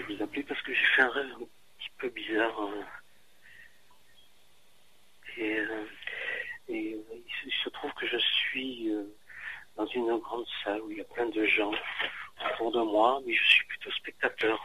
vous appelais parce que j'ai fait un rêve un petit peu bizarre. Il se trouve que je suis dans une grande salle où il y a plein de gens autour de moi, mais je suis plutôt spectateur.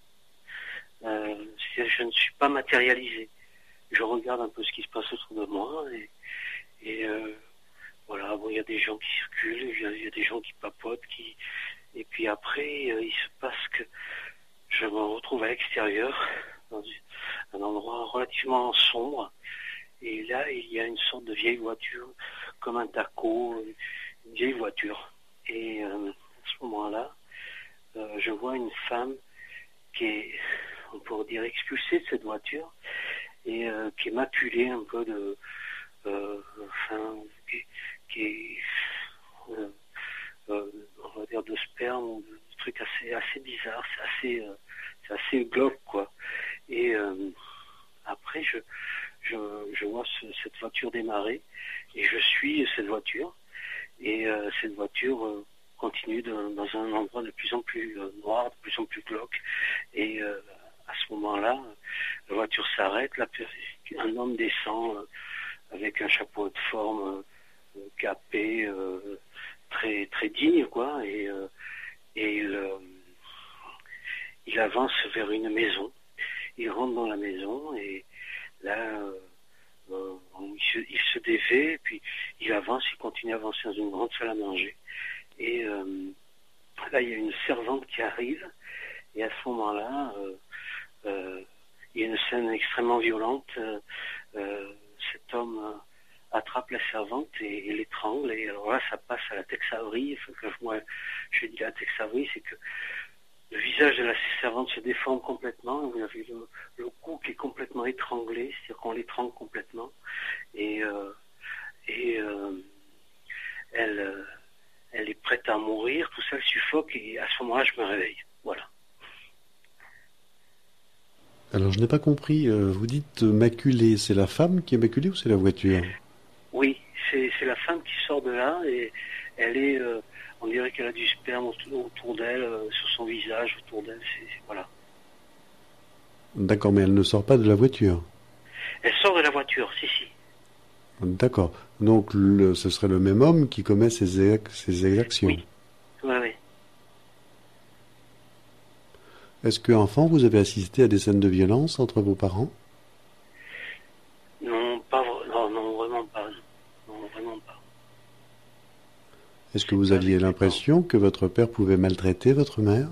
Je ne suis pas matérialisé. Je regarde un peu ce qui se passe autour de moi et voilà, bon, il y a des gens qui circulent, il y a des gens qui papotent, et puis après, il se passe que je me retrouve à l'extérieur, dans un endroit relativement sombre, et là, il y a une sorte de vieille voiture, comme un taco, une vieille voiture. Et à ce moment-là, je vois une femme qui est, on pourrait dire, expulsée de cette voiture, et qui est maculée un peu de... qui est... on va dire de sperme ou de trucs assez bizarres, c'est assez glauque, quoi. Et après je vois cette voiture démarrer et je suis cette voiture et cette voiture continue dans un endroit de plus en plus noir, de plus en plus glauque, et à ce moment-là la voiture s'arrête, un homme descend avec un chapeau de forme capé, très très digne, quoi, et il avance vers une maison. Il rentre dans la maison et là, il se défait, puis il avance, il continue à avancer dans une grande salle à manger. Et là, il y a une servante qui arrive, et à ce moment-là, il y a une scène extrêmement violente. Cet homme attrape la servante et l'étrangle, et alors là, ça passe à la Tex Avery. Quand moi, je dis la Tex Avery, c'est que le visage de la servante se déforme complètement. Vous avez le cou qui est complètement étranglé, c'est-à-dire qu'on l'étrangle complètement. Et elle est prête à mourir, tout ça, elle suffoque, et à ce moment-là, je me réveille. Voilà. Alors, je n'ai pas compris. Vous dites maculée, c'est la femme qui est maculée ou c'est la voiture? Oui, c'est la femme qui sort de là, et elle est... on dirait qu'elle a du sperme autour d'elle, sur son visage, autour d'elle, voilà. D'accord, mais elle ne sort pas de la voiture. Elle sort de la voiture, si. D'accord. Donc, ce serait le même homme qui commet ces exactions. Oui, oui. Est-ce que, enfant, vous avez assisté à des scènes de violence entre vos parents? Non, non, vraiment pas. Non, vraiment pas. Est-ce que vous aviez l'impression que votre père pouvait maltraiter votre mère?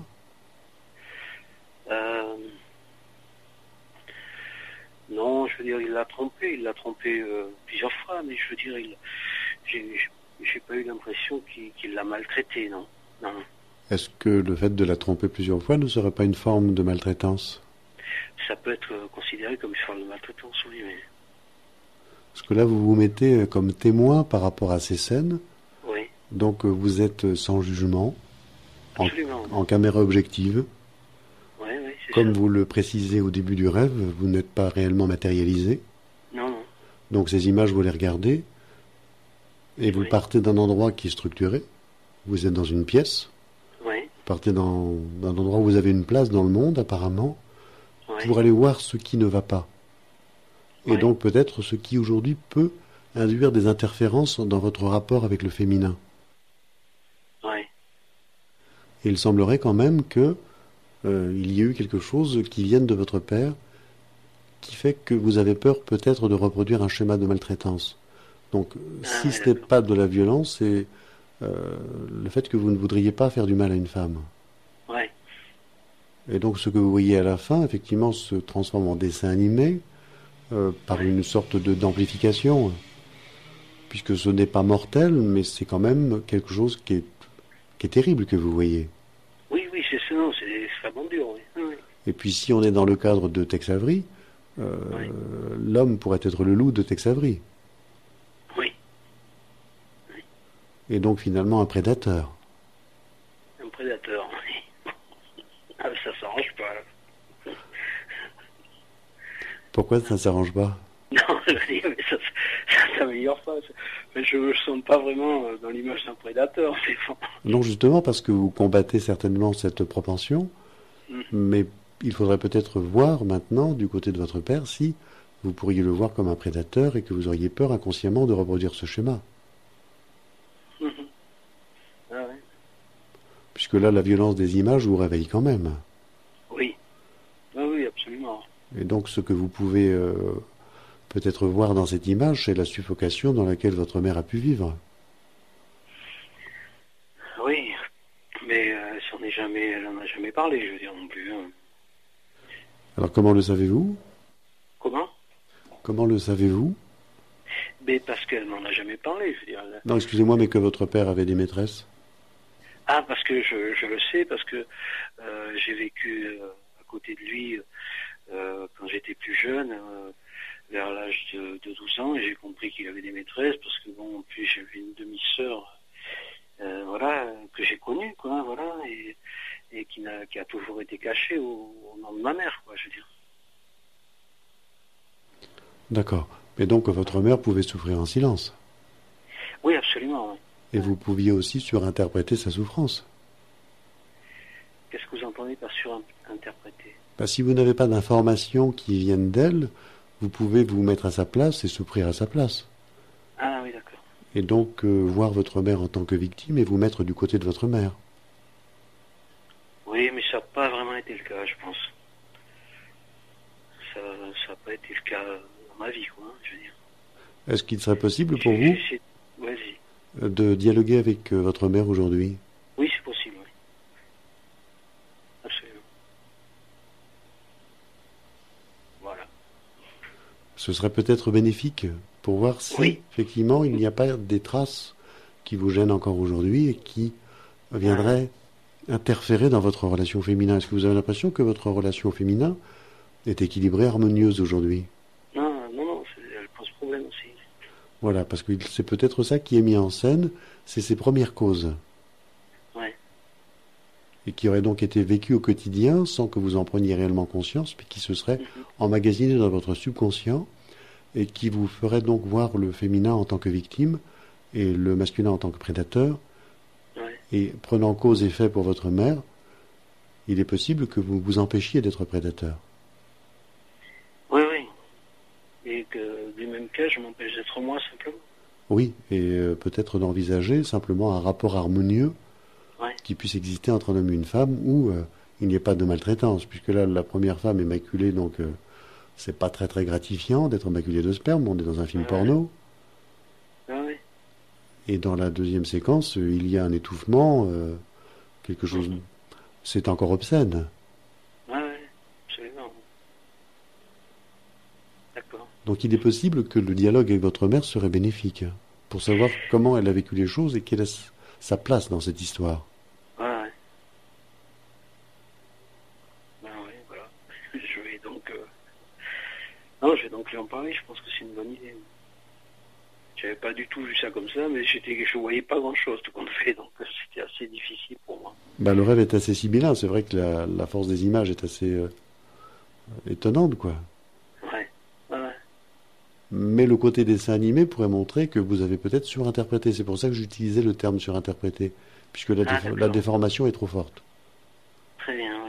Non, je veux dire, il l'a trompé plusieurs fois, mais je veux dire, j'ai pas eu l'impression qu'il l'a maltraité, non. Non. Est-ce que le fait de la tromper plusieurs fois ne serait pas une forme de maltraitance? Ça peut être considéré comme une forme de maltraitance, oui, mais... Parce que là, vous vous mettez comme témoin par rapport à ces scènes. Oui. Donc, vous êtes sans jugement, en oui. caméra objective. Oui, c'est Comme ça. vous le précisez au début du rêve, vous n'êtes pas réellement matérialisé. Non. Donc, ces images, vous les regardez. Et vous partez d'un endroit qui est structuré. Vous êtes dans une pièce. Oui. Vous partez d'un endroit où vous avez une place dans le monde, apparemment, pour aller voir ce qui ne va pas. Et donc peut-être ce qui aujourd'hui peut induire des interférences dans votre rapport avec le féminin. Oui. Et il semblerait quand même que il y ait eu quelque chose qui vienne de votre père qui fait que vous avez peur peut-être de reproduire un schéma de maltraitance. Donc si ce n'est pas de la violence, c'est le fait que vous ne voudriez pas faire du mal à une femme. Oui. Et donc ce que vous voyez à la fin, effectivement, se transforme en dessin animé par une sorte d'amplification, puisque ce n'est pas mortel, mais c'est quand même quelque chose qui est terrible que vous voyez. Oui, c'est ça, non, c'est vraiment dur, oui. Et puis si on est dans le cadre de Tex Avery, l'homme pourrait être le loup de Tex Avery. Oui. Et donc finalement un prédateur. Un prédateur, oui. Ah, ça s'arrange pas, là. Pourquoi ça ne s'arrange pas? Non, mais ça s'améliore pas. Mais je me sens pas vraiment dans l'image d'un prédateur. Non, justement, parce que vous combattez certainement cette propension, mais il faudrait peut-être voir maintenant, du côté de votre père, si vous pourriez le voir comme un prédateur et que vous auriez peur inconsciemment de reproduire ce schéma. Mhm. Ah ouais. Puisque là, la violence des images vous réveille quand même. Oui. Ah oui, absolument. Et donc, ce que vous pouvez peut-être voir dans cette image, c'est la suffocation dans laquelle votre mère a pu vivre. Oui, mais elle en a jamais parlé, je veux dire non plus, hein. Alors, comment le savez-vous? Comment? Comment le savez-vous? Mais parce qu'elle m'en a jamais parlé, je veux dire. Non, excusez-moi, mais que votre père avait des maîtresses? Ah, parce que je le sais, parce que j'ai vécu à côté de lui quand j'étais plus jeune, vers l'âge de 12 ans, et j'ai compris qu'il avait des maîtresses, parce que bon, en plus j'avais une demi-sœur, voilà, que j'ai connue, quoi, voilà, et qui a toujours été cachée au nom de ma mère, quoi, je veux dire. D'accord. Mais donc, votre mère pouvait souffrir en silence. Oui, absolument, oui. Et vous pouviez aussi surinterpréter sa souffrance. Qu'est-ce que vous entendez par surinterpréter? Si vous n'avez pas d'informations qui viennent d'elle, vous pouvez vous mettre à sa place et souffrir à sa place. Ah oui, d'accord. Et donc voir votre mère en tant que victime et vous mettre du côté de votre mère. Oui, mais ça n'a pas vraiment été le cas, je pense. Ça n'a pas été le cas dans ma vie, quoi, hein, je veux dire. Est-ce qu'il serait possible pour vous Vas-y. de dialoguer avec votre mère aujourd'hui? Oui, c'est possible, oui. Absolument. Voilà. Ce serait peut-être bénéfique pour voir si, oui, effectivement, il n'y a pas des traces qui vous gênent encore aujourd'hui et qui viendraient interférer dans votre relation féminin. Est-ce que vous avez l'impression que votre relation féminin est équilibrée, harmonieuse aujourd'hui? Non, elle pose problème aussi. Voilà, parce que c'est peut-être ça qui est mis en scène, c'est ses premières causes. Ouais. Et qui auraient donc été vécues au quotidien sans que vous en preniez réellement conscience, mais qui se seraient emmagasinées dans votre subconscient et qui vous feraient donc voir le féminin en tant que victime et le masculin en tant que prédateur. Ouais. Et prenant cause et fait pour votre mère, il est possible que vous vous empêchiez d'être prédateur. Oui, oui. Et que du même cas, je m'empêche d'être moi, simplement. Oui, et peut-être d'envisager simplement un rapport harmonieux qui puisse exister entre un homme et une femme où il n'y ait pas de maltraitance, puisque là, la première femme est maculée, donc c'est pas très très gratifiant d'être maculé de sperme, on est dans un film porno. Ah oui. Et dans la deuxième séquence, il y a un étouffement, quelque chose... C'est encore obscène. Ah oui, absolument. D'accord. Donc il est possible que le dialogue avec votre mère serait bénéfique, pour savoir comment elle a vécu les choses et quelle est sa place dans cette histoire. Ah ouais. Ah oui, voilà. Je vais donc... Non, je vais donc lui en parler, je pense que c'est une bonne idée. J'avais pas du tout vu ça comme ça, mais je voyais pas grand-chose tout compte fait, donc c'était assez difficile pour moi. Le rêve est assez sibyllin, c'est vrai que la force des images est assez étonnante, quoi. Ouais. Mais le côté dessin animé pourrait montrer que vous avez peut-être surinterprété. C'est pour ça que j'utilisais le terme surinterprété, puisque la déformation est trop forte. Très bien,